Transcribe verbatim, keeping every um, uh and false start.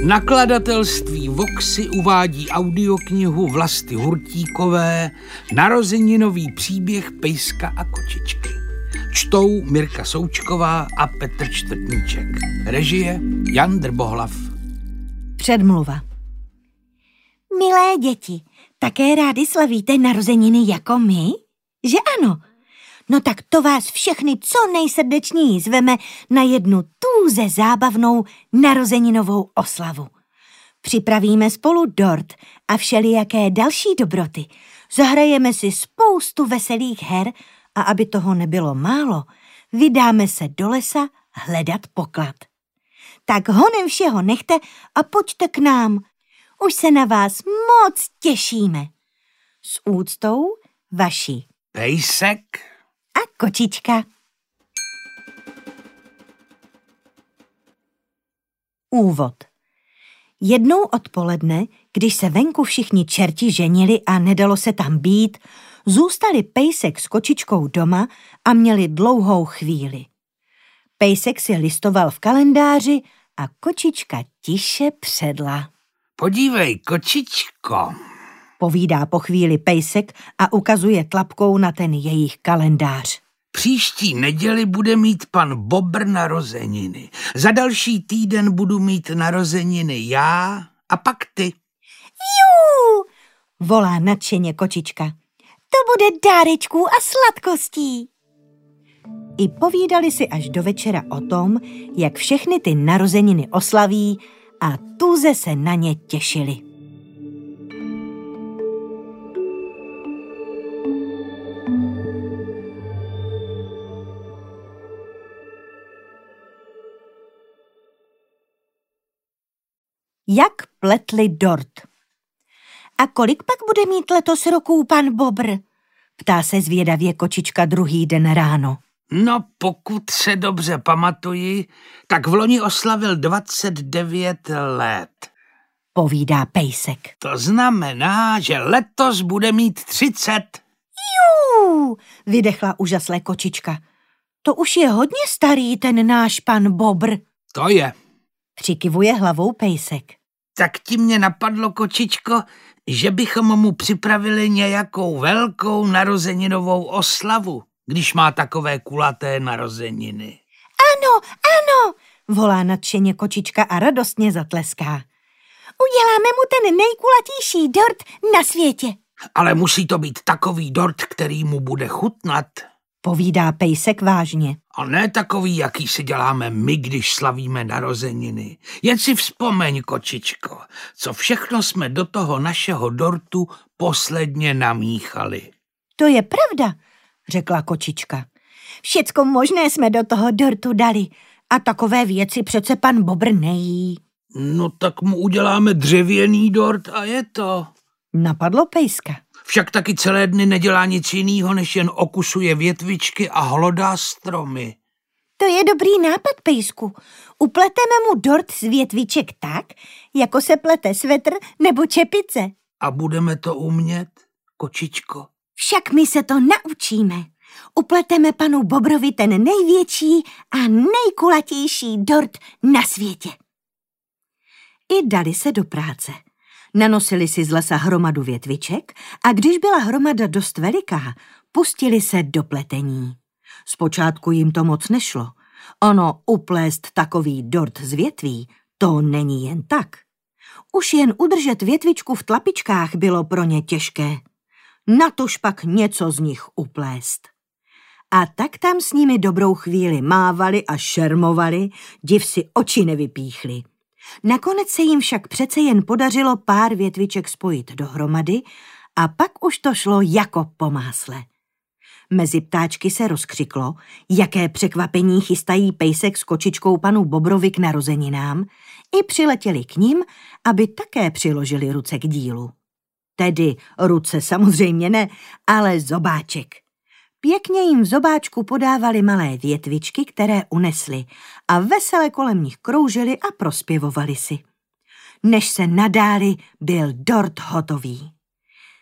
Nakladatelství Voxy uvádí audioknihu Vlasty Hurtíkové Narozeninový příběh Pejska a kočičky. Čtou Mirka Součková a Petr Čtvrtníček. Režie Jan Drbohlav. Předmluva. Milé děti, také rádi slavíte narozeniny jako my? Že ano? No tak to vás všechny co nejsrdečněji zveme na jednu tůze zábavnou narozeninovou oslavu. Připravíme spolu dort a všelijaké další dobroty. Zahrajeme si spoustu veselých her a aby toho nebylo málo, vydáme se do lesa hledat poklad. Tak honem všeho nechte a pojďte k nám. Už se na vás moc těšíme. S úctou vaši Pejsek a kočička. Úvod. Jednou odpoledne, když se venku všichni čerti ženili a nedalo se tam být, zůstali Pejsek s kočičkou doma a měli dlouhou chvíli. Pejsek si listoval v kalendáři a kočička tiše předla. Podívej, kočičko, povídá po chvíli Pejsek a ukazuje tlapkou na ten jejich kalendář. Příští neděli bude mít pan Bobr narozeniny. Za další týden budu mít narozeniny já a pak ty. Jú, volá nadšeně kočička. To bude dárečků a sladkostí. I povídali si až do večera o tom, jak všechny ty narozeniny oslaví a tuze se na ně těšili. Jak pletli dort. A kolik pak bude mít letos roků pan Bobr? Ptá se zvědavě kočička druhý den ráno. No, pokud se dobře pamatuji, tak v loni oslavil dvacet devět let. Povídá Pejsek. To znamená, že letos bude mít třicet. Jú, vydechla úžaslé kočička. To už je hodně starý ten náš pan Bobr. To je. Přikyvuje hlavou Pejsek. Tak ti mě napadlo, kočičko, že bychom mu připravili nějakou velkou narozeninovou oslavu, když má takové kulaté narozeniny. Ano, ano, volá nadšeně kočička a radostně zatleská. Uděláme mu ten nejkulatější dort na světě. Ale musí to být takový dort, který mu bude chutnat. Povídá Pejsek vážně. A ne takový, jaký si děláme my, když slavíme narozeniny. Jen si vzpomeň, kočičko, co všechno jsme do toho našeho dortu posledně namíchali. To je pravda, řekla kočička. Všecko možné jsme do toho dortu dali a takové věci přece pan Bobr nejí. No tak mu uděláme dřevěný dort a je to. Napadlo Pejska. Však taky celé dny nedělá nic jiného, než jen okusuje větvičky a hlodá stromy. To je dobrý nápad, Pejsku. Upleteme mu dort z větviček tak, jako se plete svetr nebo čepice. A budeme to umět, kočičko? Však my se to naučíme. Upleteme panu Bobrovi ten největší a nejkulatější dort na světě. I dali se do práce. Nanosili si z lesa hromadu větviček a když byla hromada dost veliká, pustili se do pletení. Zpočátku jim to moc nešlo. Ono uplést takový dort z větví, to není jen tak. Už jen udržet větvičku v tlapičkách bylo pro ně těžké. Natož pak něco z nich uplést. A tak tam s nimi dobrou chvíli mávali a šermovali, div si oči nevypíchli. Nakonec se jim však přece jen podařilo pár větviček spojit dohromady a pak už to šlo jako po másle. Mezi ptáčky se rozkřiklo, jaké překvapení chystají Pejsek s kočičkou panu Bobrovi k narozeninám, i přiletěli k ním, aby také přiložili ruce k dílu. Tedy ruce samozřejmě ne, ale zobáček. Pěkně jim v zobáčku podávali malé větvičky, které unesli a vesele kolem nich kroužili a prospěvovali si. Než se nadáli, byl dort hotový.